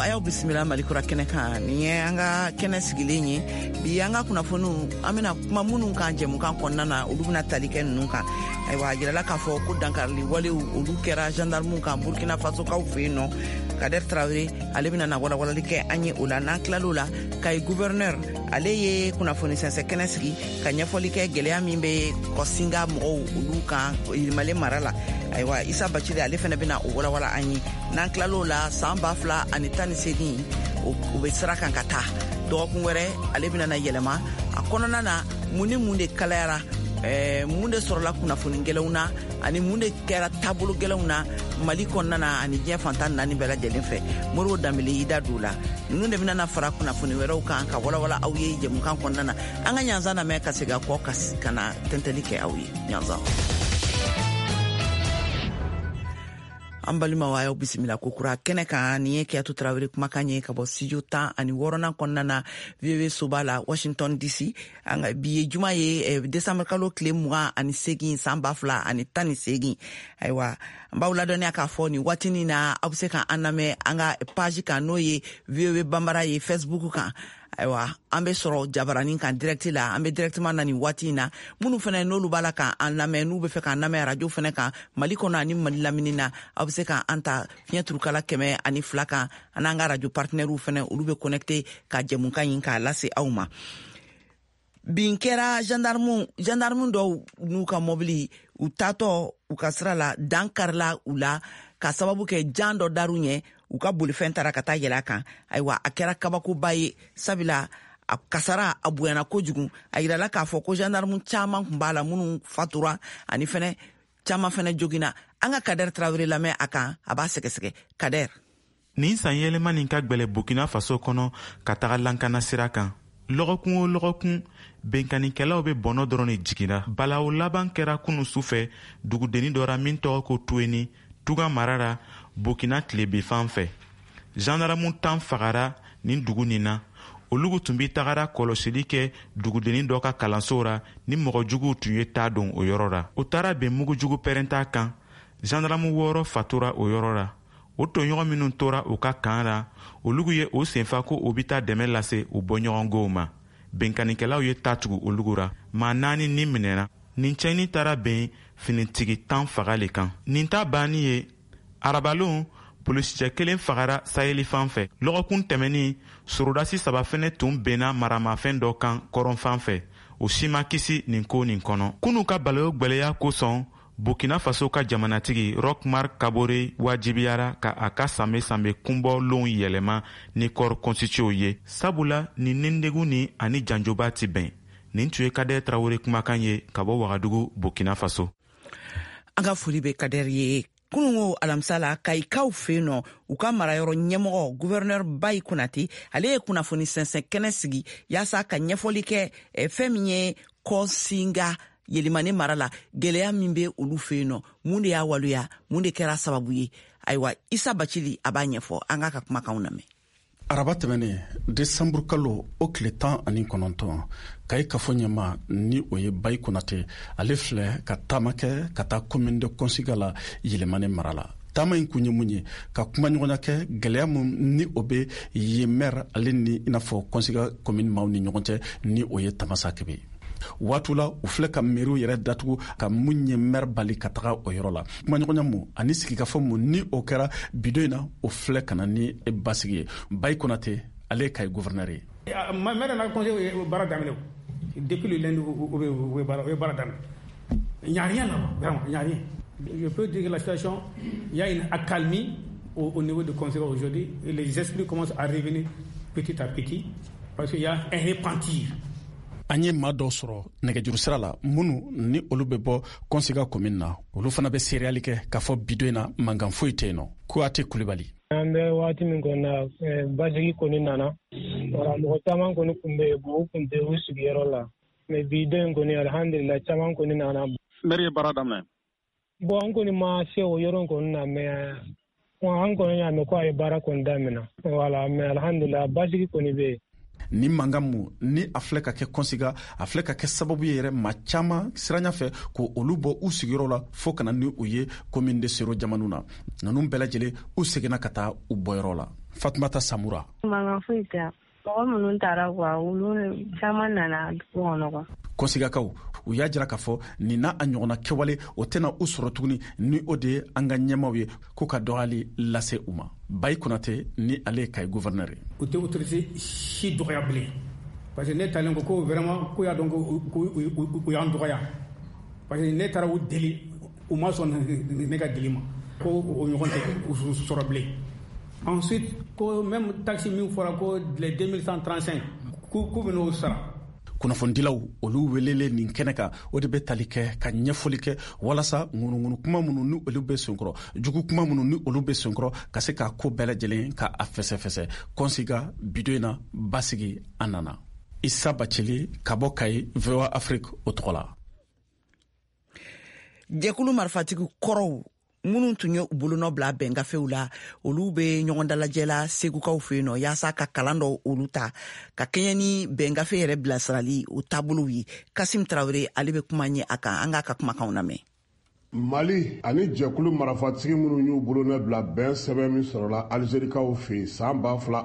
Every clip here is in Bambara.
ayaw bisimila malikura kɛnɛ kan ni ye an ka kɛnɛ sigilen ye bi an ka kunnafoniw an bɛna kuma minnu kan jɛmukan kɔnɔna na olu bɛna tali kɛ ninnu kan ayiwa yirala k'a fɔ ko dankarili walew olu kɛra gendarmew kan Burkina Faso kaw fɛ yen nɔ Kader Traoré ale bɛna na walawalali kɛ an ye o la n'an tilal'o la Kayi gouverneur ale ye kunnafoni sɛnsɛ kɛnɛ sigi ka ɲɛfɔli kɛ gɛlɛya min bɛ Kɔsinga mɔgɔw olu kan Yirimale mara la ayiwa Isa Bacili ale fana bɛna o walawala an ye n'an tilal'o la san 2018 u bɛ sira kan ka taa dɔgɔkun wɛrɛ ale bɛna na yɛlɛma a kɔnɔna na mun ni mun de kalayara mun de sɔrɔla kunnafoni gɛlɛnw na ani mun de kɛra taabolo gɛlɛnw na Mali kɔnɔna na ani diɲɛ fantan naani bɛɛ lajɛlen fɛ Moribo Danbele y'i da don la ninnu de bɛna na fara kunnafoni wɛrɛw kan ka walawala aw ye jɛmukan kɔnɔna na an ka ɲanzan lamɛn ka segin a kɔ ka na tɛntɛli kɛ aw ye ɲanzan. An balimaw a y'aw bisimila ko kura kɛnɛ kan ni ye Kiyatu Traoré kumakan ye ka bɔ studio 16 kɔnɔna na VOA soba la Washington DC bi ye juma ye décembre kalo tile 28 san 2018 ayiwa an b'aw ladɔnniya k'a fɔ nin waatinin na aw bɛ se ka an lamɛn an ka page kan n'o ye VOA Bambara ye Facebook kan ayiwa an bɛ sɔrɔ jabaranin kan direct la an bɛ directement na nin waati in na minnu fana n'olu b'a la ka an lamɛn n'u bɛ fɛ k'an lamɛn radio fana kan Mali kɔnɔ ani Mali lamini na aw bɛ se ka an ta fiɲɛ turukala 102 kan an n'an ka radio partenaires fana olu bɛ connecté ka jɛmukan in k'a lase aw ma. Bin kɛra gendarme dɔw n'u ka mobili u tatɔ u ka sira la dankarila u la ka sababu kɛ jan dɔ daru ɲɛ u ka bolifɛn tara ka taa yɛlɛ a kan ayiwa a kɛra kabakoba ye sabula a kasara a bonyana kojugu a yirala k'a fɔ ko gendarme caman kun b'a la minnu fatura ani fɛnɛ caman fɛnɛ jogina an ka Kader Traoré lamɛn a kan a b'a sɛgɛsɛgɛ Kader. Nin san yɛlɛma nin ka gwɛlɛ Burkina Faso kɔnɔ ka taga lankana sira kan lɔgɔkun o lɔgɔkun benkanikɛlaw bɛ bɔnɔ dɔrɔn de jiginna balawo laban kɛra kunu sufɛ dugudeni dɔra min tɔgɔ ko Tueni Tuga marara Burkina tilebe fan fɛ gendarme 10 fagara nin dugu nin na olugu tun bi tagara kɔlɔsili kɛ dugudeni dɔ ka kalanso ra ni mɔgɔ juguw tun ye taa don o yɔrɔ ra o taara bɛn mugujugu pɛrɛnta kan gendarme 6 fatura o yɔrɔ ra o tɔɲɔgɔn minnu tora u ka kan ra olugu ye o senfa ko o bi taa dɛmɛ lase u bɔɲɔgɔngow ma benkanikɛlaw ye taa tugu olugu ra maa 4 ni minɛna nin cɛni taara bɛn finitigi 10 fagali kan nin ta banni ye arabalon polisicɛ 1 fagara Saheli fan fɛ lɔgɔkun tɛmɛni sorodasi 3 fɛnɛ tun benna maramafɛn dɔ kan kɔrɔn fan fɛ o si ma kisi nin ko nin kɔnɔ kunu ka balayo gwɛlɛya kosɔn Burkina Faso ka jamanatigi Roch-Marc Kabore wajibiyara ka a ka sanbe kunbɔlonw yɛlɛma ni kɔri constitution ye sabula ni nendegu ni ani janjoba ti bɛn nin tun ye Kader Traoré kumakan ye ka bɔ Wagadugu Burkina Faso. An ka foli bɛ Kader ye kunungo alamsala Kayikaw fɛ yen nɔ u ka marayɔrɔ ɲɛmɔgɔ gouverneur Bayi Konate ale ye kunnafoni sɛnsɛn kɛnɛ sigi yaasa ka ɲɛfɔli kɛ fɛn min ye Kɔsinga Yirimale mara la gɛlɛya min bɛ olu fɛ yen nɔ mun de y'a waloya mun de kɛra sababu ye ayiwa Isa Bacili a b'a ɲɛfɔ an ka kumakanw lamɛn. Araba tɛmɛnen décembre kalo o tile 19 Kayi kafo ɲɛma ni o ye Bayi Konate ale filɛ ka taama kɛ ka taa commune de Kɔnsiga la Yirimale mara la taama in kun ye mun ye ka kuma ɲɔgɔnya kɛ gɛlɛya mun ni o bɛ ye maire ale ni i n'a fɔ Kɔnsiga commune maaw ni ɲɔgɔn cɛ ni o ye Tamasa Kebe waatu la u filɛ ka mairie yɛrɛ datugu ka mun ye maire bali ka taga o yɔrɔ la kuma ɲɔgɔnya mun ani sigikafɔ mun ni o kɛra bidon in na o filɛ ka na ni basigi ye Bayi Konate ale ye Kayi gouverneur ye. Maire n'a conseil ye baara daminɛ depuis le lundi o ye baara daminɛ il n'y a rien là vraiment il n'y a rien. Je peux dire que la situation il y a une accalmie au niveau du conseil aujourd'hui et les esprits commencent à revenir petit à petit parce qu'il y a un repentir. An ye maa dɔw sɔrɔ nɛgɛjuru sira la minnu ni olu bɛ bɔ Kɔnsiga commune na olu fana bɛ seereyali kɛ k'a fɔ bidon in na mankan foyi tɛ yen nɔ Kuyate Kulibali. An bɛ waati min kɔnɔ na basigi kɔni nana wala mɔgɔ caman kɔni tun bɛ yen u tun tɛ u sigiyɔrɔ la mais bidon in kɔni alhamdulila caman kɔni nana. Maire ye baara daminɛ. Bon an kɔni ma se o yɔrɔ kɔni na mais an kɔni y'a mɛn ko a ye baara kɔni daminɛ wala mais alhamdulila basigi kɔni bɛ yen. Ni mankan mu ni a filɛ ka kɛ Kɔnsiga a filɛ ka kɛ sababu ye yɛrɛ maa caman siranya fɛ ko olu bɔ u sigiyɔrɔ la fo kana ni u ye commune de Sero jamanu na ninnu bɛɛ lajɛlen u seginna ka taa u bɔyɔrɔ la Fatumata Samura. Mangan foyi tɛ mɔgɔ minnu taara quoi olu caman nana dugu kɔnɔ quoi. Kɔsigakaw u y'a jira k'a fɔ nin n'a a ɲɔgɔnna kɛwale o tɛna u sɔrɔ tuguni ni o de ye an ka ɲɛmaw ye k'u ka dɔgɔyali lase u ma. Bayi Konate ni ale ye Kayi gouverneur ye. U tɛ autorité si dɔgɔya bilen parce que ne talen ko vraiment ko y'a dɔn ko u y'an dɔgɔya parce que ne taara u deli u ma sɔn ne ka deli ma ko o ɲɔgɔn tɛ u sɔrɔ bilen. Ensuite ko même taxe min fɔra ko les 2135 k'u bɛ n'o sara. Kunnafonidilaw olu welele nin kɛnɛ kan o de bɛ tali kɛ ka ɲɛfɔli kɛ walasa ŋunuŋunu kuma minnu ni olu bɛ senkɔrɔ jugu kuma minnu ni olu bɛ senkɔrɔ ka se k'a ko bɛɛ lajɛlen ka a fɛsɛfɛsɛ. Kɔnsiga bido in na basigi an nana. Isa Bacili ka bɔ Kayi VOA Afrique o tɔgɔ la. Jɛkulu marifatigi kɔrɔw minnu tun ye u bolonɔ bila bɛngafew la olu be ɲɔgɔn dalajɛla segukaw fɛ yen nɔ yaasa ka kalan dɔ olu ta ka kɛɲɛ ni bɛngafe yɛrɛ bilasirali o taabolow ye. Kasim Tarawele ale be kuma ɲɛ a kan, an k'a ka kumakanw lamɛn. Mali ani jɛkulu marifatigi minnu y'u bolonɔ bila bɛn sɛbɛn min sɔrɔla Algérikaw fɛ san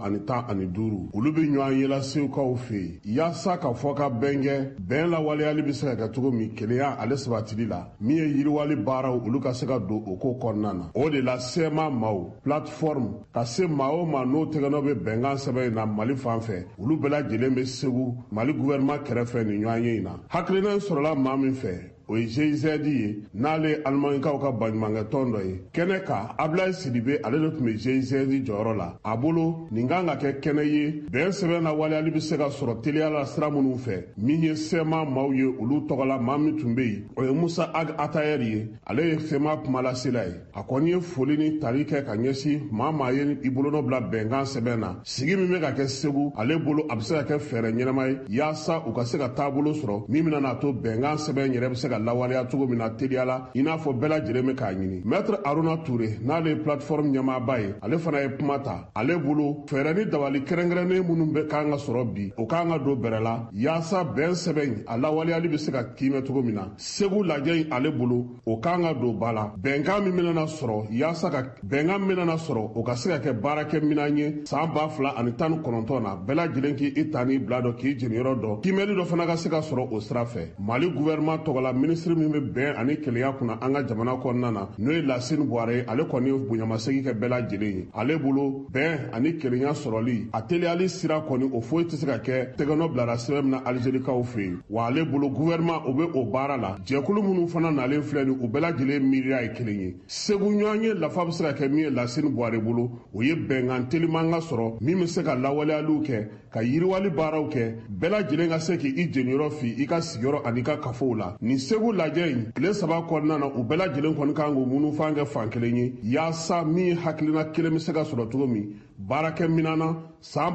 2015 olu be ɲɔgɔn yela segukaw fɛ yaasa ka fɔ ka bɛnkɛ bɛn lawaleyali be se ka kɛ cogo min kelenya ale sabatili la min ye yiriwali baaraw olu ka se ka don o ko kɔnɔna na. O de la sema maaw plateforme ka se maa o maa n'o tɛgɛnɔ be bɛnkan sɛbɛn in na Mali fan fɛ olu bɛɛ lajɛlen be Segu Mali gouvernement kɛrɛfɛ ni ɲɔgɔn ye in na. Hakilina sɔrɔla maa min fɛ o ye GIZ ye n'ale alimanikaw ka baɲumankɛ tɔn dɔ ye. Kɛnɛ ka Ablaye Sidibe ale de tun bɛ GIZ jɔyɔrɔ la. A bolo nin kan ka kɛ kɛnɛ ye bɛn sɛbɛn lawaleyali bɛ se ka sɔrɔ teliya la sira minnu fɛ min ye sema maaw ye olu tɔgɔla maa min tun bɛ yen o ye Musa Ag Atayɛri ye ale ye sema kumalasela ye. A kɔni ye foli ni tali kɛ ka ɲɛsin maa ye i bolonɔ bila bɛnkan sɛbɛn na sigi min bɛ ka kɛ Segu ale bolo a bɛ se ka kɛ fɛɛrɛ ɲɛnama ye yaasa u ka se ka taabolo sɔrɔ min bɛna n'a to bɛnkan sɛbɛn yɛrɛ bɛ se ka lawaleya cogo min na teliya la i n'a fɔ bɛɛ lajɛlen bɛ k'a ɲini. Maître Aruna Touré n'ale ye plateforme ɲɛmaaba ye ale fana ye kuma ta ale bolo fɛɛrɛ ni dabali kɛrɛnkɛrɛnnen minnu bɛ kan ka sɔrɔ bi o kan ka don bɛrɛ la yaasa bɛn sɛbɛn a lawaleyali bɛ se ka kiimɛ cogo min na. Segu lajɛ in ale bolo o kan ka don ba la bɛnkan min bɛna sɔrɔ yaasa ka bɛnkan min bɛna sɔrɔ o ka se ka kɛ baarakɛminan ye san 2019 na bɛɛ lajɛlen k'i ta n'i bila dɔ k'i jeniyɔrɔ dɔ kiimɛli dɔ fana ka se ka sɔrɔ o sira fɛ. Mali gouvernement tɔgɔla ministre min bɛ bɛn ani kelenya kunna an ka jamana kɔnɔna na n'o ye Lasine Bouare ale kɔni ye bonyamasegi kɛ bɛɛ lajɛlen ye. Ale bolo bɛn ani kelenya sɔrɔli a teliyali sira kɔni o foyi tɛ se ka kɛ tɛgɛnɔ bilara sɛbɛn min na Algérikaw fɛ yen wa ale bolo gouvernement o bɛ o baara la jɛkulu minnu fana nalen filɛ ni u bɛɛ lajɛlen miiriya ye kelen ye. Segu ɲɔgɔn ye lafa bɛ se ka kɛ min ye Lasine Bouare bolo o ye bɛnkan teliman ka sɔrɔ min bɛ se ka lawaleyaliw kɛ ka yiriwali baaraw kɛ bɛɛ lajɛlen ka se k'i jeniyɔrɔ fi i ka sigiyɔrɔ ani ka kafow la. Nin Segu lajɛ in tile 3 kɔnɔna na u bɛɛ lajɛlen kɔni kan k'u munufan kɛ fan kelen ye yaasa min hakilina kelen bɛ se ka sɔrɔ cogo min baarakɛminan na san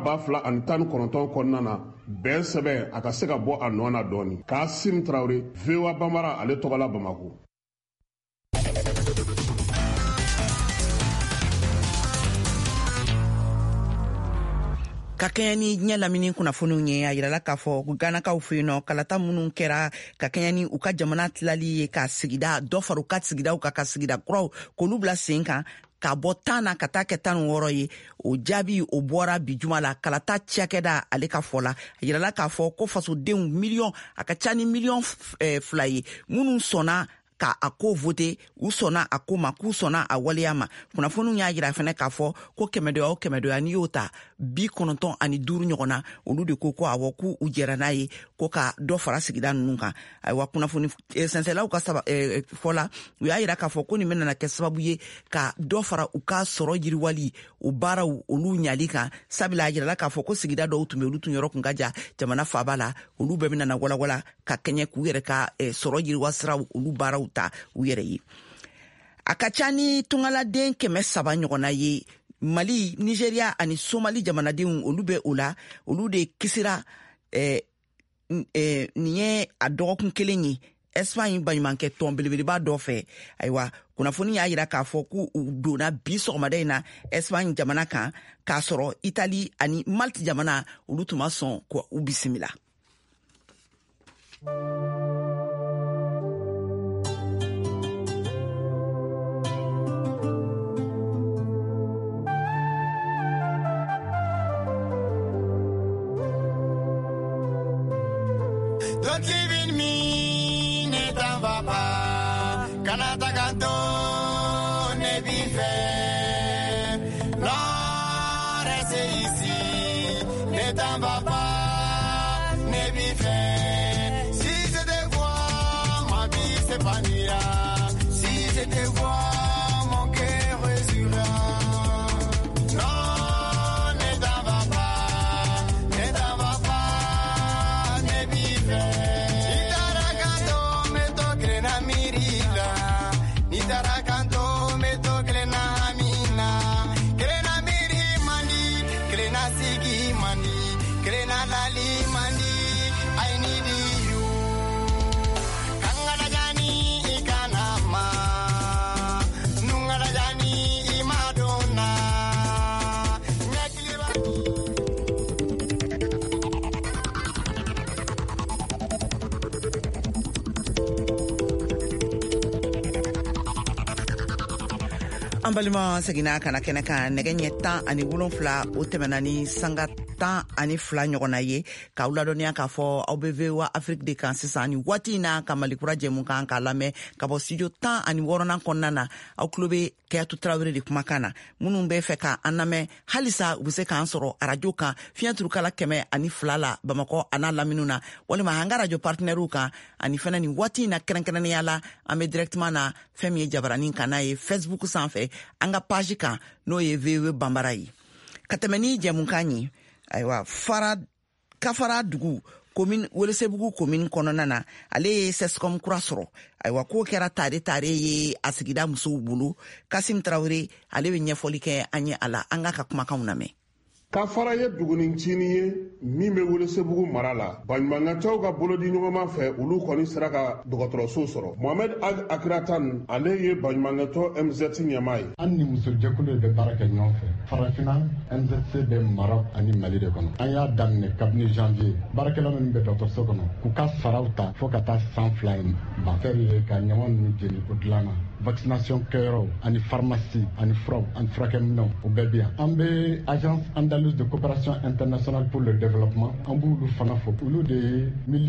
2019 kɔnɔna na bɛn sɛbɛn a ka se ka bɔ a nɔ na dɔɔni. Kasim Tarawele VOA Bambara ale tɔgɔla Bamako. Ka kɛɲɛ ni ɲɛ lamini kunnafoniw ye a yirala k'a fɔ ganakaw fɛ yen nɔ kalata minnu kɛra ka kɛɲɛ ni u ka jamana tilali ye ka sigida dɔ fara u ka sigidaw ka sigida kuraw k'olu bila sen kan ka bɔ 10 na ka taa kɛ 16 ye o jaabi o bɔra bi juma la kalata cakɛda ale ka fɔ la a yirala k'a fɔ ko fasodenw miliyɔn a ka ca ni miliyɔn 2 ye minnu sɔnna ka a ko vote u sɔnna a ko ma k'u sɔnna a waleya ma. Kunnafoniw y'a yira fɛnɛ k'a fɔ ko kɛmɛdɔya o kɛmɛdɔya n'i y'o ta 95 ɲɔgɔn na olu de ko awɔ k'u jɛra n'a ye ko ka dɔ fara sigida ninnu kan. Ayiwa kunnafoni sɛnsɛlaw ka fɔ la u y'a yira k'a fɔ ko nin bɛna kɛ sababu ye ka dɔ fara u ka sɔrɔ yiriwali u baaraw olu ɲali kan sabula a yirala k'a fɔ ko sigida dɔw tun bɛ olu tun yɔrɔ kun ka ja jamana faaba la olu bɛɛ bɛna walawala ka kɛɲɛ k'u yɛrɛ ka sɔrɔ yiriwa siraw olu baaraw ta u yɛrɛ ye. A ka ca ni tungaladen 300 ɲɔgɔnna ye Mali, Nigeria ani Somali jamanadenw olu bɛ o la olu de kisira nin ye a dɔgɔkun kelen ye Espagne baɲumankɛ tɔn belebeleba dɔ fɛ. Ayiwa kunnafoni y'a yira k'a fɔ k'u donna bi sɔgɔmada in na Espagne jamana kan k'a sɔrɔ Italie ani Malte jamana olu tun ma sɔn k'u bisimila. An balima seginna kana kɛnɛ kan nɛgɛ ɲɛ 17 o tɛmɛna ni sanga 12 ɲɔgɔnna ye k'aw ladɔniya k'a fɔ aw bɛ VOA Afrique de kan sisan ni waati in na ka Malikura jɛmu kan k'a lamɛn ka bɔ studio 16nan kɔnɔna na aw tulo bɛ Kɛyatu Tarawele de kumakan na minnu bɛ fɛ ka an lamɛn halisa u bɛ se k'an sɔrɔ radio kan fiɲɛ turukala 102 la Bamakɔ a n'a lamini na walima an ka radio partenaires kan ani fana ni waati in na kɛrɛnkɛrɛnnenya la an bɛ directement na fɛn min ye jabaranin kan n'a ye Facebook sanfɛ an ka page kan n'o ye VOA Bambara ye ka tɛmɛ ni jɛmukan ye ayiwa Kafara dugu commune Welesebugu commune kɔnɔna na ale ye CESCOM kura sɔrɔ ayiwa ko kɛra tare ye a sigida musow bolo Kasim Tarawele ale bɛ ɲɛfɔli kɛ an ye a la an ka kumakanw lamɛn. Kafara ye dugunicinin ye min bɛ Welesebugu mara la baɲumankɛtɔw ka bolodi ɲɔgɔnma fɛ olu kɔni sera ka dɔgɔtɔrɔso sɔrɔ Mohamed Akiratan ale ye baɲumankɛtɔ MZ ɲɛmaa ye. An ni musojɛkulu bɛ baara kɛ ɲɔgɔn fɛ farafinna MZ bɛ Maroc ani Mali de kɔnɔ an y'a daminɛ kabini janvier baarakɛla minnu bɛ dɔgɔtɔrɔso kɔnɔ k'u ka saraw ta fo ka taa san 2 in ban fɛn ye ka ɲama ninnu jeni o dilan na vaccination kɛyɔrɔw ani pharmacie ani furaw ani furakɛminɛw o bɛɛ bɛ yan an bɛ agence andalouse de coopération internationale pour le développement an b'olu fana fɔ olu de ye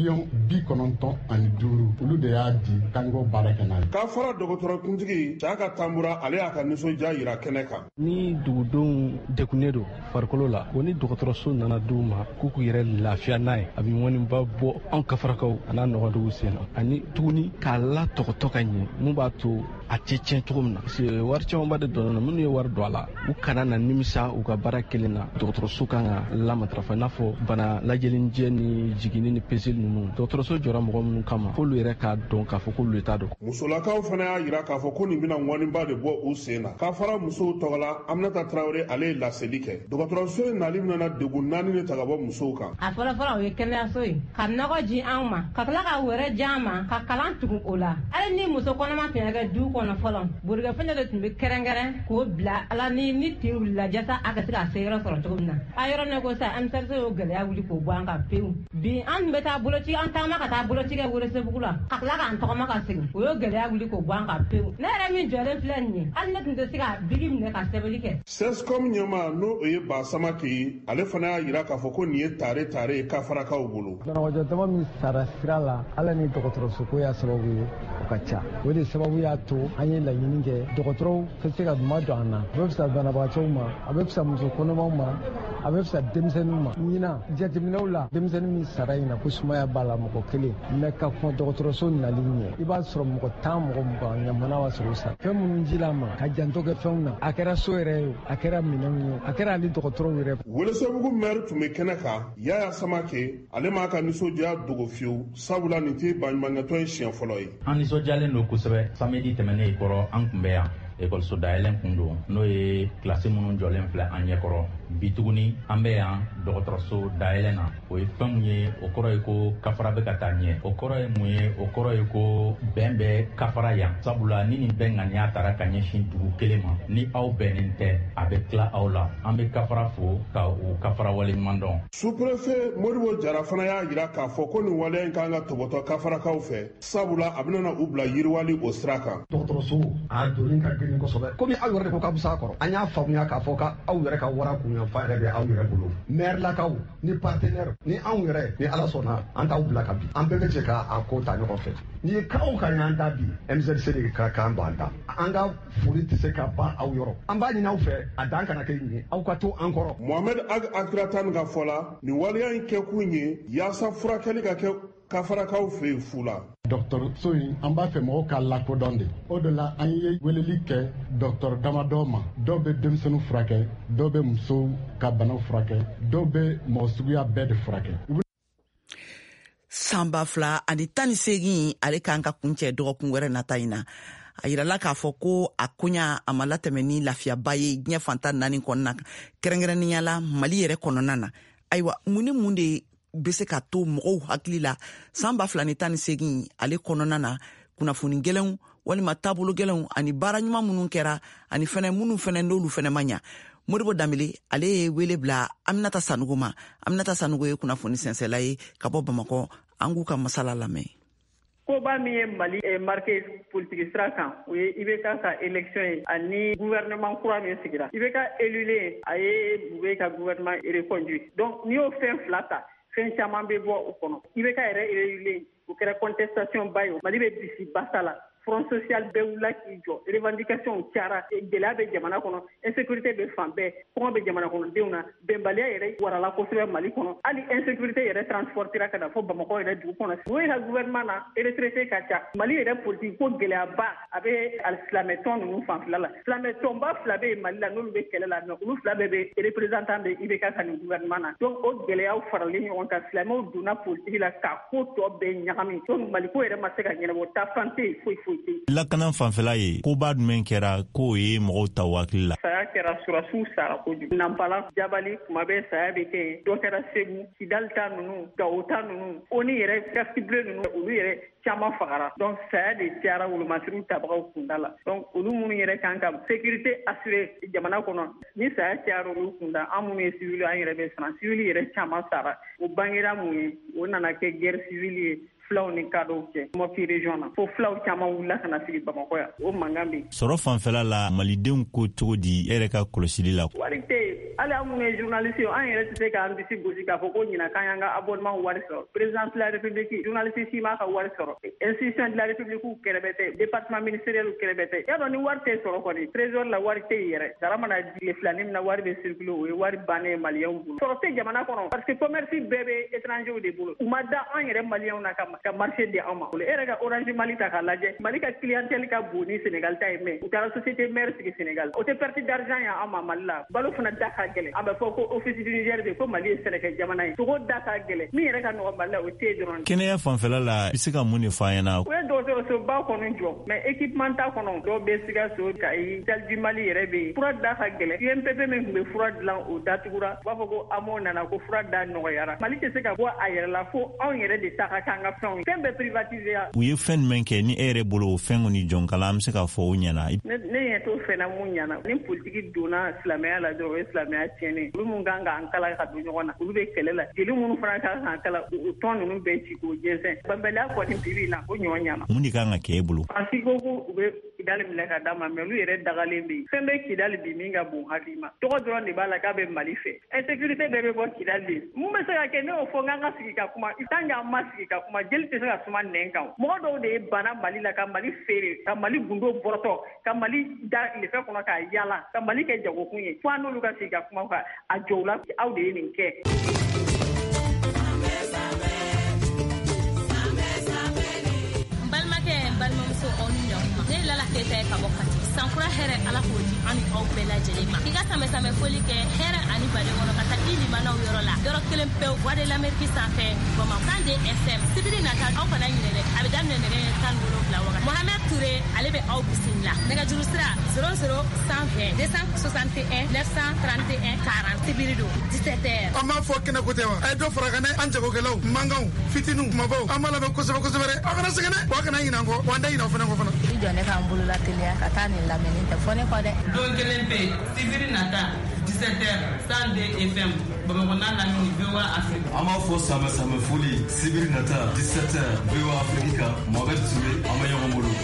$95 olu de y'a di kanko baara kɛ n'a ye. K'a fɔra dɔgɔtɔrɔkuntigi Caka Tambura ale y'a ka nisɔndiya yira kɛnɛ kan. Ni dugudenw degunnen don farikolo la o ni dɔgɔtɔrɔso nana d'u ma k'u k'u yɛrɛ lafiya n'a ye a bɛ ŋɔniba bɔ anw kafarakaw a n'a nɔgɔdugu sen na ani tuguni k'a la tɔgɔtɔ ka ɲɛ mun b'a to a tɛ tiɲɛ cogo min na parce que wari camanba de dɔnna minnu ye wari don a la u kana na nimisa u ka baara kelen na dɔgɔtɔrɔso kan ka lamatarafa i n'a fɔ bana lajɛlenjɛ ni jiginni ni peseli ninnu dɔgɔtɔrɔso jɔra mɔgɔ minnu kama f'olu yɛrɛ k'a dɔn k'a fɔ k'olu t'a dɔn. Musolakaw fana y'a yira k'a fɔ ko nin bɛna ŋɔniba de bɔ u sen na k'a fara musow tɔgɔ la Aminata Tarawele ale ye laseli kɛ dɔgɔtɔrɔso in nali nana degun 4 de ta ka bɔ musow kan. A fɔlɔfɔlɔ o ye kɛnɛyaso ye ka nɔgɔ ji anw ma ka tila ka wɛrɛ di an ma ka kalan tugu o la hali ni muso kɔnɔma tun y'a kɛ du kɔnɔ fɔlɔ borikɛfɛn de tun bɛ kɛrɛnkɛrɛn k'o bila ala ni tin wulila jasa a ka se ka se yɔrɔ sɔrɔ cogo min na a yɔrɔ ne ko sa MCRC y'o gɛlɛya wuli k'o bɔ an kan pewu bi an bɛ taa boloci an taama ka taa boloci kɛ Welesebugu la ka tila k'an tɔgɔma ka segin o y'o gɛlɛya wuli k'o bɔ an kan pewu ne yɛrɛ min jɔlen filɛ nin ye hali ne tun tɛ se ka bigi minɛ ka sɛbɛnni kɛ. CESCOM ɲɛmaa n'o ye Basamaki ye ale fana y'a yira k'a fɔ ko nin ye tare ye kafarakaw bolo. Banabagatɔ min sara sira la ala ni dɔgɔtɔrɔsoko y'a sababu ye o ka ca o de sababu y'a to an ye laɲini kɛ dɔgɔtɔrɔw tɛ se ka duma don an na a bɛ fisa banabagatɔw ma a bɛ fisa muso kɔnɔmaw ma a bɛ fisa denmisɛnninw ma ɲinan jateminɛw la denmisɛnnin min sara in na ko sumaya b'a la mɔgɔ kelen mɛ ka kɔn dɔgɔtɔrɔso nali ɲɛ i b'a sɔrɔ mɔgɔ 10 mɔgɔ 20 ɲamana b'a sɔrɔ sa fɛn minnu jila ma ka janto kɛ fɛnw na a kɛra so yɛrɛ ye a kɛra minɛnw ye a kɛra ale dɔgɔtɔrɔw yɛrɛ. Welesebugu maire tun bɛ kɛnɛ kan Yaya Samake ale m'a ka nisɔndiya dogo fiyewu sabula nin tɛ baɲumankɛtɔn in siɲɛ fɔlɔ ye. An nisɔndiyalen don kosɛbɛ samedi tɛmɛnen kɔrɔ an tun bɛ yan ekɔliso dayɛlɛn kun don n'o ye kilasi minnu jɔlen filɛ an ɲɛkɔrɔ bi tuguni an bɛ yan dɔgɔtɔrɔso dayɛlɛn na o ye fɛn min ye o kɔrɔ ye ko kafara bɛ ka taa ɲɛ o kɔrɔ ye mun ye o kɔrɔ ye ko bɛn bɛ kafara yan sabula ni nin bɛn ŋaniya taara ka ɲɛsin dugu kelen ma ni aw bɛnnen tɛ a bɛ tila aw la an bɛ kafara fo ka o kafara waleɲuman dɔn. Sous-préfet Modibo Jara fana y'a yira k'a fɔ ko nin waleya in kan ka tɔbɔtɔ kafarakaw fɛ sabula a bɛna u bila yiriwali o sira kan. Dɔgɔtɔrɔso a donni ka grin kosɛbɛ komi aw yɛrɛ de ko k'a bɛ s'a kɔrɔ an y'a faamuya k'a fɔ k'aw yɛrɛ ka wara kun faamuya fa yɛrɛ bɛ aw yɛrɛ bolo maire lakaw ni partenaire ni anw yɛrɛ ni ala sɔnna an t'aw bila ka bi an bɛɛ bɛ cɛ ka a ko ta ɲɔgɔn fɛ ni ye kaw ka ɲan ta bi MZC de ka kan ban ta an ka foli tɛ se ka ban aw yɔrɔ an b'a ɲini aw fɛ a dan kana kɛ ɲɛ aw ka to an kɔrɔ Mohamed Ag Akratan ka fɔ la ni waleya in kɛ kun ye yaasa furakɛli ka kɛ kafarakaw fɛ yen fu la dɔgɔtɔrɔso in an b'a fɛ mɔgɔw ka lakodɔn de o de la an ye weleli kɛ dɔgɔtɔrɔ damadɔ ma dɔw bɛ denmisɛnninw furakɛ dɔw bɛ musow ka banaw furakɛ dɔw bɛ mɔgɔ suguya bɛɛ de furakɛ san 2018 ale kan ka kuncɛ dɔgɔkun wɛrɛ nata in na a yirala k'a fɔ ko a koɲa a ma latɛmɛ ni lafiyaba ye diɲɛ fantan 4 kɔnɔna kɛrɛnkɛrɛnnenya la Mali yɛrɛ kɔnɔna na ayiwa mun ni mun de bɛ se ka to mɔgɔw hakili la san 2018 ale kɔnɔna na kunnafoni gɛlɛnw walima taabolo gɛlɛnw ani baara ɲuman minnu kɛra ani fɛnɛ minnu fɛnɛ n'olu fɛnɛ ma ɲa Modibo Dambele ale ye wele bila Aminata Sanogo ma Aminata Sanogo ye kunnafoni sɛnsɛla ye ka bɔ Bamakɔ an k'u ka masala lamɛn koba min ye Mali marqué politique sira kan o ye IBK ka élection ye ani gouvernement kura min sigira IBK élué a ye Bube ka gouvernement reconduit donc n'i y'o fɛn fila ta fɛn caman bɛ bɔ o kɔnɔ IBK yɛrɛ élué o kɛra contestation ba ye Mali bɛ bisi basa la front social bɛɛ wula k'i jɔ revendication cayara gɛlɛya bɛ jamana kɔnɔ insécurité bɛ fan bɛɛ kɔngɔ bɛ jamana kɔnɔdenw na bɛnbaliya yɛrɛ warala kosɛbɛ Mali kɔnɔ hali insécurité yɛrɛ transportera ka na fɔ Bamakɔ yɛrɛ dugu kɔnɔ o ye ka gouvernement na retraité ka ca Mali yɛrɛ politique ko gɛlɛyaba a bɛ silamɛ tɔn ninnu fanfɛla la silamɛ tɔnba fila bɛ Mali la n'olu bɛ kɛlɛ la mais olu fila bɛɛ bɛ représentant de IBK ka nin gouvernement na donc o gɛlɛyaw faralen ɲɔgɔn kan silamɛw donna politique la ka ko tɔ bɛɛ ɲagami donc Mali ko yɛrɛ ma se ka ɲɛnabɔ ta fan tɛ yen foyi lakana fanfɛla ye koba jumɛn kɛra k'o ye mɔgɔw ta hakili la saya kɛra surasiw sara kojugu nampala jabali kuma bɛɛ saya bɛ kɛ yen dɔ kɛra Segu Kidali ta ninnu Gawo ta ninnu ONU yɛrɛ cible ninnu olu yɛrɛ caman fagara donc saya de cayara wolomasiriw tabagaw kunda la donc olu minnu yɛrɛ kan ka sécurité assurée jamana kɔnɔ ni saya cayara olu kunda an minnu ye civil an yɛrɛ bɛ siran civil yɛrɛ caman sara o bangera mun ye o nana kɛ guerre civile ye fulaw ni kadɔw cɛ Mopti région na fo fulaw caman wulila ka na sigi Bamakɔ yan o mankan bɛ sɔrɔ fanfɛla la malidenw ko cogo di e yɛrɛ ka kɔlɔsili la wari tɛ hali an minnu ye journaliste ye an yɛrɛ tɛ se k'an disi gosi k'a fɔ ko ɲinan k'an y'an ka abonnement wari sɔrɔ président de la république journaliste si m'a ka wari sɔrɔ institution de la république kɛrɛfɛ tɛ département ministériel kɛrɛfɛ tɛ y'a dɔn ni wari tɛ sɔrɔ kɔni trésor la wari tɛ yɛrɛ sara mana tile fila ni min na wari bɛ circuler o ye wari bannen ye maliyɛnw bolo sɔrɔ tɛ jamana kɔnɔ parce que commerce bɛɛ bɛ étrangers de bolo u ma da an yɛrɛ maliyɛnw na ka marché di an ma e yɛrɛ ka Orange Mali ta k'a lajɛ Mali ka clientèle ka bon ni Sénégal ta ye mais u taara société mère sigi Sénégal o tɛ perte d'argent ye an ma Mali la balo fana da ka gɛlɛn an bɛ fɔ ko office du Niger de ko Mali ye sɛnɛkɛ jamana ye sogo da ka gɛlɛn min yɛrɛ ka nɔgɔ Mali la o tɛ dɔrɔn kɛnɛya fanfɛla la i bɛ se ka mun de fɔ an ɲɛna o ye dɔgɔtɔrɔsoba kɔnɔ jɔ mais équipement ta kɔnɔ dɔw bɛ Sikaso Kayi Dal du Mali yɛrɛ bɛ yen fura da ka gɛlɛn UNPP min tun bɛ fura dilan o datugura u b'a fɔ ko AMO nana ko fura da nɔgɔyara Mali tɛ se ka bɔ a yɛrɛ la fo anw yɛrɛ de ta ka kɛ an ka fɛnw ye fɛn bɛɛ privatiser u ye fɛn jumɛn kɛ ni e yɛrɛ bolo o fɛn kɔni jɔn kala an bɛ se ka fɔ o ɲɛna ne ɲɛ t'o fɛn na mun ɲɛna ni politiki donna silamɛya la dɔrɔn o ye silamɛya tiɲɛnen olu mun kan k'an kala ka don ɲɔgɔn na olu bɛ kɛlɛ la jeli minnu fana kan k'an kala o tɔn ninnu bɛɛ ci k'o jɛnsɛn banbaliya kɔni bibi na o ɲɔgɔn ɲɛna mun de kan ka kɛ e bolo Fransi ko u bɛ Kidali minɛ ka d'a ma mais olu yɛrɛ dagalen bɛ yen fɛn bɛ Kidali bi min ka bon hakili ma tɔgɔ dɔrɔn de b'a la k'a bɛ Mali fɛ insécurité bɛɛ bɛ bɔ Kidali de mun bɛ se ka kɛ ne y'o fɔ k'an ka sigi ka kuma tant que an ma sigi ka kuma jeli tɛ se ka suma nɛn kan mɔgɔ dɔw de ye bana Mali la ka Mali feere ka Mali gundo bɔrɔtɔ ka Mali da lefɛ kɔnɔ k'a yala ka Mali kɛ jagokun ye fo an n'olu ka sigi ka kuma ka a jɔw la aw de ye nin kɛ balimamuso aw ni ɲɔgɔn ne ye Lala Keyita ye ka bɔ Kati sankura hɛrɛ Ala k'o di an ni aw bɛɛ lajɛlen ma i ka samɛ foli kɛ hɛrɛ ani baden kɔnɔ ka taa i limanaw yɔrɔ la yɔrɔ kelen pewu voix de l'Amérique sanfɛ Bamakɔ kan de FM sibiri nata aw kana ɲinɛ dɛ a bɛ daminɛ nɛgɛ 17 wagati Mohamed Touré ale bɛ aw bisimila nɛgɛjuru sira 00 120 261 931 40 sibiri don 17h an b'a fɔ kɛnɛ ko tɛ wa a ye dɔ fara kan dɛ an jagokɛlaw mankanw fitininw kumabaw an b'a lamɛn kosɛbɛ kosɛbɛ dɛ aw kana sɛgɛn dɛ wa a kana ɲinɛ an kɔ wa an tɛ ɲinɛ aw fana kɔ fana i jɔ ne k'an bolo la teliya ka taa nin lamɛnni tɛ fɔ ne kɔ dɛ don kelen bɛ sibiri nata 17h 102 FM Bamakɔ n'a lamini VOA Afrique an b'a fɔ samɛ foli sibiri nata 17h VOA Afrique kan Mohamed Touré an bɛ ɲɔgɔn bolo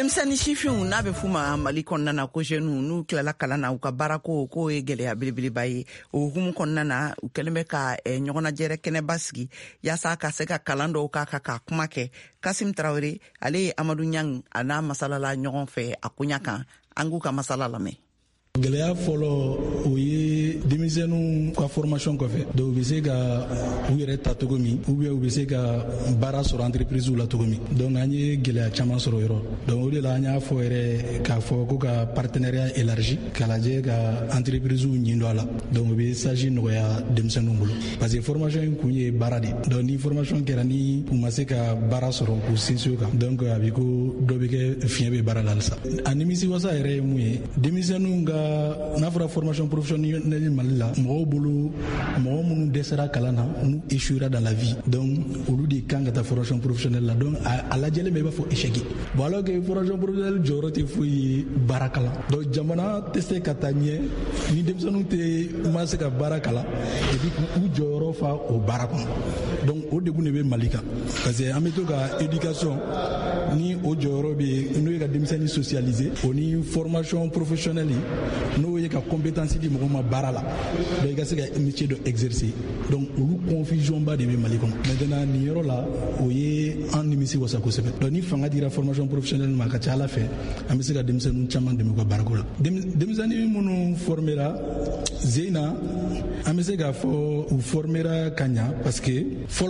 denmisɛnnin sifinw n'a bɛ f'u ma Mali kɔnɔna na ko jeunes n'u tilala kalan na u ka baara ko ye gɛlɛya belebeleba ye. O hukumu kɔnɔna na u kɛlen bɛ ka ɲɔgɔnnajɛrɛ kɛnɛba sigi yaasa ka se ka kalan dɔw ka kuma kɛ. Kasim Traoré ale ye Amadou Niang a n'a masalala ɲɔgɔn fɛ a koɲa kan. An k'u ka masala lamɛn. Gɛlɛya fɔlɔ o ye denmisɛnninw ka formation kɔfɛ donc u bɛ se ka u yɛrɛ ta cogo min ou bien u bɛ se ka baara sɔrɔ entreprise la cogo min donc an ye gɛlɛya caman sɔrɔ yɔrɔ donc o de la an y'a fɔ yɛrɛ k'a fɔ ko ka partenariat élargi k'a lajɛ ka entreprise ɲin dɔ a la donc u bɛ stage nɔgɔya denmisɛnninw bolo parce que formation in kun ye baara de donc ni formation kɛra ni u ma se ka baara sɔrɔ k'u sinsin o kan donc a bɛ ko dɔ bɛ kɛ fiɲɛ bɛ baara la halisa a nimisiwasa yɛrɛ ye mun ye denmisɛnninw ka n'a fɔra formation professionnelle Mali la mɔgɔw bolo mɔgɔ minnu dɛsɛra kalan na n'u échouera dans la vie donc olu de kan ka taa formation professionnelle la donc a lajɛlen bɛ i b'a fɔ échec bon alors que formation professionnelle jɔyɔrɔ tɛ foyi ye baara kalan donc jamana tɛ se ka taa ɲɛ ni denmisɛnninw ma se ka baara kalan et puis k'u jɔyɔrɔ fa o baara kɔnɔ donc o degun de bɛ Mali kan parce que an bɛ to ka éducation ni o jɔyɔrɔ bɛ n'o ye ka denmisɛnnin socialiser o ni formation professionnelle n'o ye ka compétence di mɔgɔ ma baara la donc i ka se ka métier dɔ exercer donc olu confusion ba de bɛ Mali kɔnɔ maintenant nin yɔrɔ la o ye an nimisi wasa kosɛbɛ donc ni fanga dira formation professionnelle ma ka ca Ala fɛ an bɛ se ka denmisɛnninw caman dɛmɛ u ka baarako la denmisɛnnin minnu formera Zeyna an bɛ se k'a fɔ u formera ka ɲa parce que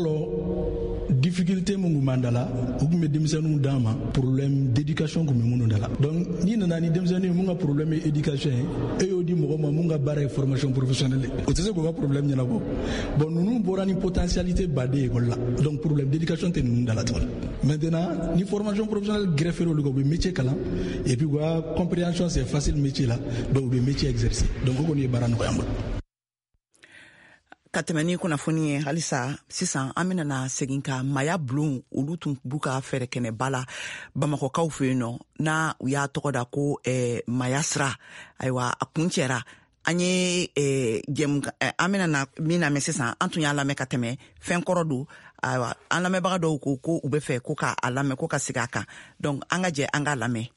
fɔlɔ difficulté mun b'an da la u tun bɛ denmisɛnninw d'an ma problème d'éducation tun bɛ minnu da la donc n'i nana ni denmisɛnnin mun ka problème ye éducation ye e y'o di mɔgɔ ma mun ka baara ye formation professionnelle o tɛ se k'o ka problème ɲɛnabɔ bon ninnu bɔra ni potentialité baden ye école la donc problème d'éducation tɛ ninnu da la tuguni maintenant ni formation professionnelle greffé olu kan u bɛ métier kalan et puis u ka compréhension c'est facile métier la donc u bɛ métier exercer donc o kɔni ye baara nɔgɔya an bolo. Ka tɛmɛ ni kunnafoni ye halisa sisan an bɛna segin ka maya bulon olu tun b'u ka fɛɛrɛ kɛnɛba la bamakɔkaw fɛ yen nɔ na u y'a tɔgɔ da ko maya sira ayiwa a kun cɛra an ye an bɛna min lamɛn sisan an tun y'a lamɛn ka tɛmɛ fɛn kɔrɔ don ayiwa an lamɛnbaga dɔw ko u bɛ fɛ ko k'a lamɛn ko ka segin a kan donc an ka jɛ an k'a lamɛn.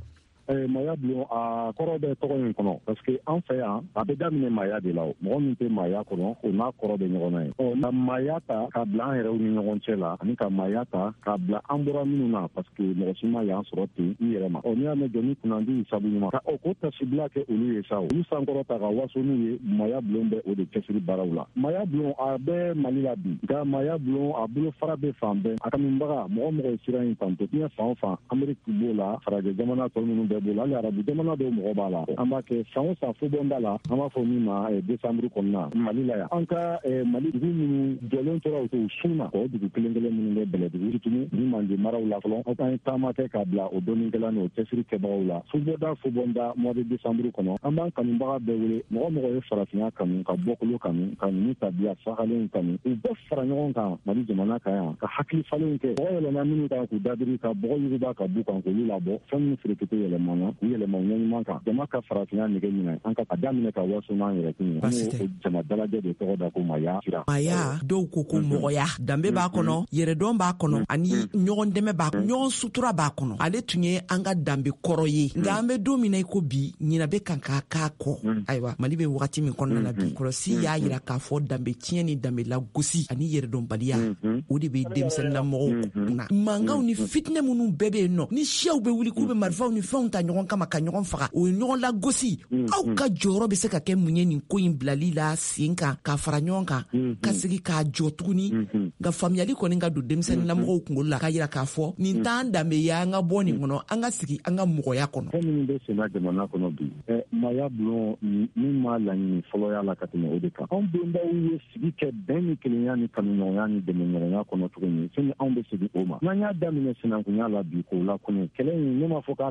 Maya bulon a kɔrɔ bɛ tɔgɔ in kɔnɔ parce que an fɛ yan a bɛ daminɛ maya de la o mɔgɔ min tɛ maya kɔnɔ o n'a kɔrɔ bɛ ɲɔgɔn na ye ka maya ta k'a bila an yɛrɛw ni ɲɔgɔn cɛ la ani ka maya ta k'a bila an bɔra minnu na parce que mɔgɔ si ma y'an sɔrɔ ten i yɛrɛ ma n'i y'a mɛn jɔnni kunnandi sabu ɲuman ka ko tasibila kɛ olu ye sa olu sankɔrɔ ta ka waso n'u ye maya bulon bɛ o de cɛsiri baaraw la maya bulon a bɛ Mali la bi nka maya bulon a bolo fara bɛ fan bɛɛ a kanubaga mɔgɔ sira in tanto diɲɛ fan o fan Ameriki b'o la farajɛ jamana tɔ minnu bɛɛ b'o la hali arabu jamana dɔw mɔgɔ b'a la an b'a kɛ san o san fobɔnda la an b'a fɔ min ma décembre kɔnɔna Mali la yan an ka Mali dugu minnu jɔlen tora u sun na o dugu kelen kelen minnu bɛ Bɛlɛdugu Situmu ni Mande maraw la fɔlɔ an ye taama kɛ k'a bila o dɔnnikɛla n'o cɛsiri kɛbagaw la fobɔnda mois de décembre kɔnɔ an b'an kanubaga bɛɛ wele mɔgɔ ye farafinya kanu ka bɔkolo kanu ka ninnu tabiya sagalen kanu u bɛɛ fara ɲɔgɔn kan Mali jamana kan yan ka hakili falen kɛ mɔgɔ yɛlɛma minnu kan k'u dadiri ka bɔgɔ yuguba ka bu kan k'olu labɔ fɛn minnu ferekete yɛlɛmana u yɛlɛma ɲɛɲuman kan jama ka farafinya nege ɲinɛ an ka daminɛ ka waso n'an yɛrɛ kun ye an y'o jama dalajɛ de tɔgɔ da ko maya sira maya dɔw ko mɔgɔya danbe b'a kɔnɔ yɛrɛdɔn b'a kɔnɔ ani ɲɔgɔn dɛmɛ b'a kɔnɔ ɲɔgɔn sutura b'a kɔnɔ ale tun ye an ka danbe kɔrɔ ye nka an bɛ don min na i ko bi ɲina bɛ kan k'a k'a kɔ ayiwa Mali bɛ wagati min kɔnɔna na bi kɔlɔsi y'a yira k'a fɔ danbe tiɲɛ ni danbe lagosi ani yɛrɛdɔnbaliya o de bɛ denmisɛnninlamɔgɔw kunna mankanw ni fitinɛ minnu bɛɛ bɛ yen nɔ ni siyaw bɛ wuli k'u bɛ marifaw ni fɛnw ta ɲɔgɔn kama ka ɲɔgɔn faga o ye ɲɔgɔn lagosi aw ka jɔyɔrɔ bɛ se ka kɛ mun ye nin ko in bilali la sen kan k'a fara ɲɔgɔn kan ka segin k'a jɔ tuguni nka faamuyali kɔni ka don denmisɛnninlamɔgɔw kunkolo la k'a yira k'a fɔ nin t'an danbe ye an ka bɔ nin kɔnɔ an ka sigi an ka mɔgɔya kɔnɔ. Fɛn minnu bɛ senna jamana kɔnɔ bi maya bulon min ma laɲini fɔlɔ y'a la ka tɛmɛ o de kan anw benbaw ye sigi kɛ bɛn ni kelenya ni kanuɲɔgɔnya ni dɛmɛɲɔgɔnya kɔnɔ tuguni sani anw bɛ segin o ma n'an y'a daminɛ sinankunya la bi k'o la kɔnɔ kɛlɛ in ne m'a fɔ k'a bɛɛ tɛ dala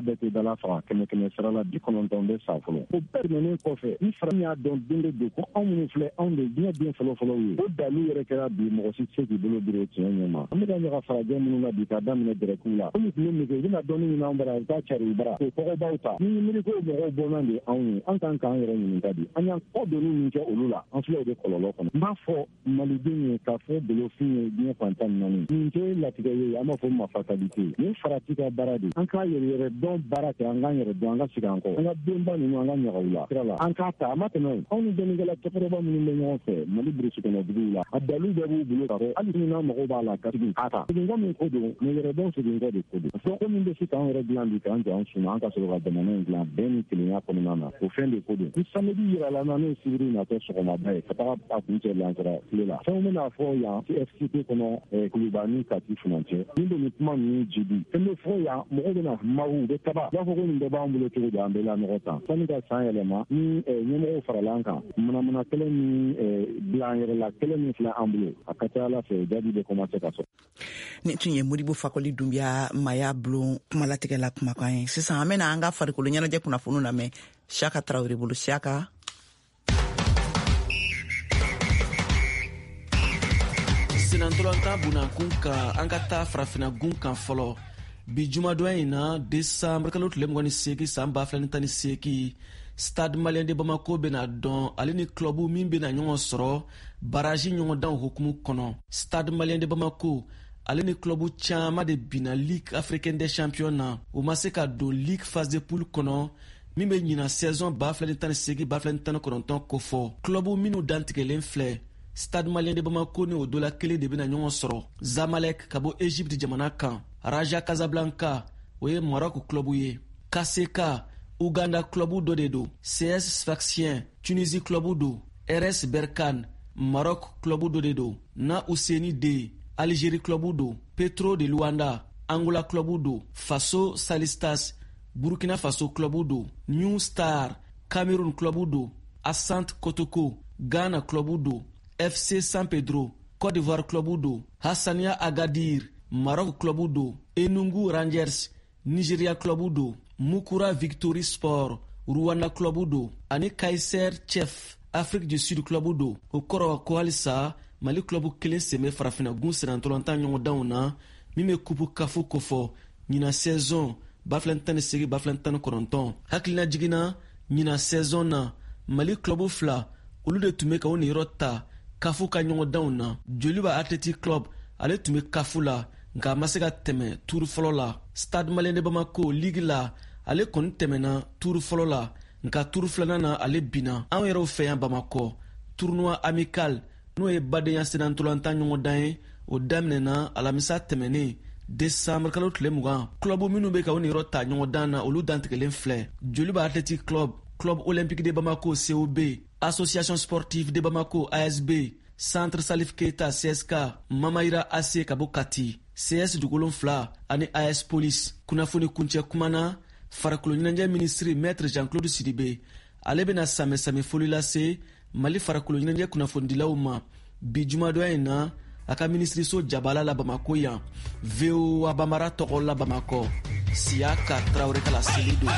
la faga kɛmɛ sara la 90 bɛ sa fɔlɔ o bɛɛ tɛmɛnen kɔfɛ ni fara y'a dɔn don o don ko anw minnu filɛ anw de diɲɛ den fɔlɔfɔlɔw ye o dalu yɛrɛ kɛra bi mɔgɔ si se k'i bolo biri tiɲɛ ɲɛ ma an bɛ ka ɲaga farajɛ minnu na bi k'a daminɛ dɛrɛtiw la komi tun bɛ min kɛ i bɛna dɔnni ɲini an bara u t'a cari u bara k'o kɔgɔbaw ta ni miiri ko mɔgɔw bɔnna de anw ye an kan k'an yɛrɛ ɲininka di an y'an kɔ donni min kɛ olu la an filɛ o de kɔlɔlɔ kɔnɔ n b'a fɔ maliden ye k'a fɔ bolofin ye diɲɛ fantan naani nin tɛ latigɛ ye an b'a fɔ ma fatalité nin farati ka baara de an k'a yɛrɛ dɔn baara kɛ an k'an yɛrɛ dɔn an ka segin an kɔ an ka denba ninnu an ka ɲagaw la sira la an k'a ta a ma tɛmɛ anw ni dɔnnikɛla cɛkɔrɔba minnu bɛ ɲɔgɔn fɛ mali burusi kɔnɔ duguw la a dalu bɛɛ b'u bolo ka fɔ hali ni n'an mago b'a la ka segin k'a ta seginkɔ min ko don mais yɛrɛ dɔn seginkɔ de ko don fɛn ko min bɛ se k'an yɛrɛ dilan bi k'an jɔ an suma an ka sɔrɔ ka jamana in dilan bɛɛ ni kelenya kɔnɔna na o fɛn de ko don ni samedi yirala na n'o sibiri natɔ sɔgɔmada ye ka taga a kun cɛ lansara tile la fɛnw bɛna fɔ yan CFCT kɔnɔ Kuluba ni Kati Funacɛ min bɛ nin kuma ninnu jidi fɛn bɛ fɔ yan mɔgɔw bɛna mawu u bɛ kaba u b'a fɔ ko nin bɛɛ b'an bolo cogo di an bɛɛ la ɲɔgɔn tan sani ka san yɛlɛma ni ɲɛmɔgɔw farala an kan manamana kelen ni dilan yɛrɛ la kelen min filɛ an bolo a ka ca Ala fɛ jaabi bɛ commencer ka sɔrɔ. Ni tun ye Modibo Fakoli Dunbiya Maya Bulon kumalatigɛ la kumakan ye sisan an bɛna an ka farikolo ɲɛnajɛ kunnafoni lamɛn Siyaka Tarawele bolo. Siyaka. Sinantolanta bunakun ka an ka taa farafina gun kan fɔlɔ bi jumadonya in na décembre kalo tile 28 san 2018 Stade Malien de Bamako bena dɔn ale ni clubu min bena ɲɔgɔn sɔrɔ baraji ɲɔgɔndan hukumu kɔnɔ. Stade Malien de Bamako ale ni clubu caman de bina Ligue africaine des champions na o ma se ka don Ligue phase de poule kɔnɔ min bɛ ɲina saison 2018-2019 ko fɔ. Clubu minnu dantigɛlen filɛ Stade Malien de Bamako ni o dola kelen de bena ɲɔgɔn sɔrɔ. Zamalek ka bɔ Egypte jamana kan, Raja Casablanca o ye Maroc clubu ye, KCK Uganda clubu dɔ de do, CS Sfaxien Tunisie clubu do, RS Berkane Maroc clubu dɔ de do, Na Ouseni D Algérie clubu do, Petro de Luanda Angola clubu do, Faso Salistas Burkina Faso clubu do, New Star Cameroun clubu do, Asante Kotoko Ghana clubu do, FC San Pedro Côte d'Ivoire clubu do, Hassania Agadir Maroc clubu do, Enungu Rangers Nigeria clubu do, Mukura Victory Sport Rwanda clubu do, ani Kaiser Chiefs Afrique du Sud clubu do. O kɔrɔ ko halisa Mali clubu kelen sɛmɛ farafina gun sirantɔlɔntan ɲɔgɔndanw na min bɛ kupu kafu kofɔ ɲina saison 2018-2019 hakilina jiginna ɲina saison na Mali clubu fila olu de tun bɛ ka o niyɔrɔ ta kafu ka ɲɔgɔndanw na. Joliba Athletic Club ale tun bɛ kafu la nka a ma se ka tɛmɛ tuuru fɔlɔ la. Stade Malien de Bamako Ligue la ale kɔni tɛmɛna tuuru fɔlɔ la nka tuuru filanan na ale bina. Anw yɛrɛw fɛ yan Bamakɔ tournoi amical n'o ye badenya senantɔlɔntan ɲɔgɔndan ye o daminɛna alamisa tɛmɛnen décembre kalo tile 20. Club minnu bɛ ka o niyɔrɔ ta ɲɔgɔndan na olu dantigɛlen filɛ Joliba Athletic Club, Club Olympique de Bamako COB, Association Sportive de Bamako ASB, Centre Salif Keita CSK, Mamaira AC ka bɔ Kati, CS Dugolon 2 ani AS Police. Kunnafoni kuncɛ kumana farikolo ɲɛnajɛ ministre Maître Jean-Claude Sidibe ale bena samɛ foli lase Mali farikolo ɲɛnajɛ kunnafonidilaw ma bi jumadonya in na a ka ministriso jabala la Bamako yan. VOA Bambara tɔgɔ la Bamakɔ, Siyaka Tarawele ka laseli do.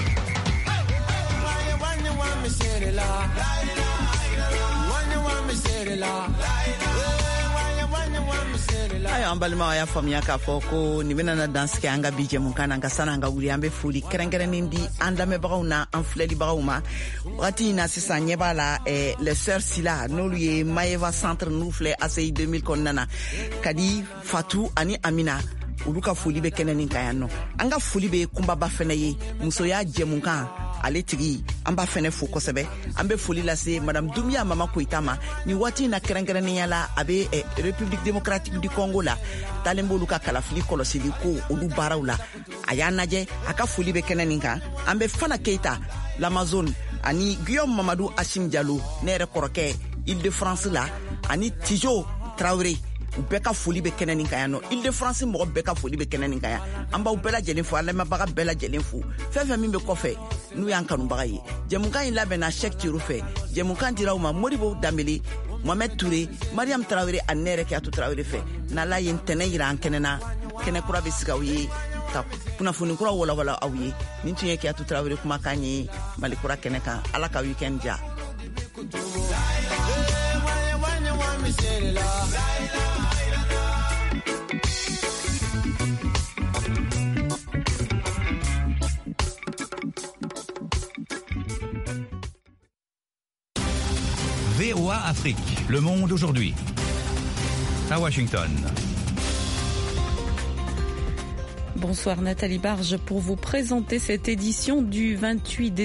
Ayo an balima y'a faamuya k'a fɔ ko nin bɛna na dansigi an ka bi jɛmukan na nka sani an ka wuli an bɛ foli kɛrɛnkɛrɛnnen di an lamɛnbagaw na an filɛlibagaw ma wagati in na sisan ɲɛ b'a la les sœurs Sila n'olu ye Maeva centre n'u filɛ ACI 2000 kɔnɔna na ka di Fatu ani Amina olu ka foli bɛ kɛnɛ nin kan yan nɔ. An ka foli bɛ kunbaba fɛnɛ ye musoya jɛmukan ale tigi an b'a fɛnɛ fo kosɛbɛ. An bɛ foli lase madame Doumbia Mama Koita ma ni waati in na kɛrɛnkɛrɛnnenya la a bɛ République démocratique du Congo la talen b'olu ka kalafili kɔlɔsili ko olu baaraw la a y'a lajɛ a ka foli bɛ kɛnɛ nin kan. An bɛ Fana Keita l'Amazone ani Guillaume Mamadou Asim Diallo ne yɛrɛ kɔrɔkɛ Île-de-France la ani Tijo Traoré u bɛɛ ka foli bɛ kɛnɛ nin kan yan nɔ. Île-de-France mɔgɔ bɛɛ ka foli bɛ kɛnɛ nin kan yan. An b'aw bɛɛ lajɛlen fo, an lamɛnbaga bɛɛ lajɛlen fo. Fɛn fɛn min bɛ kɔfɛ n'u y'an kanubaga ye. Jɛmukan in labɛnna Cheikh Tirou fɛ. Jɛmukan dira u ma Modibo Dambele, Mohamed Touré, Mariam Traoré ani ne yɛrɛ Kiyatu Traoré fɛ. N'Ala ye ntɛnɛ yira an kɛnɛ na, kɛnɛ kura bɛ sigi aw ye ka kunnafoni kura walawala aw ye nin tun ye Keyatu Tarawele kumakan ye Mali kura kɛnɛ kan ala ka weekend ja. VOA Afrique, le monde aujourd'hui. À Washington. Bonsoir Nathalie Barge pour vous présenter cette édition du 28 décembre.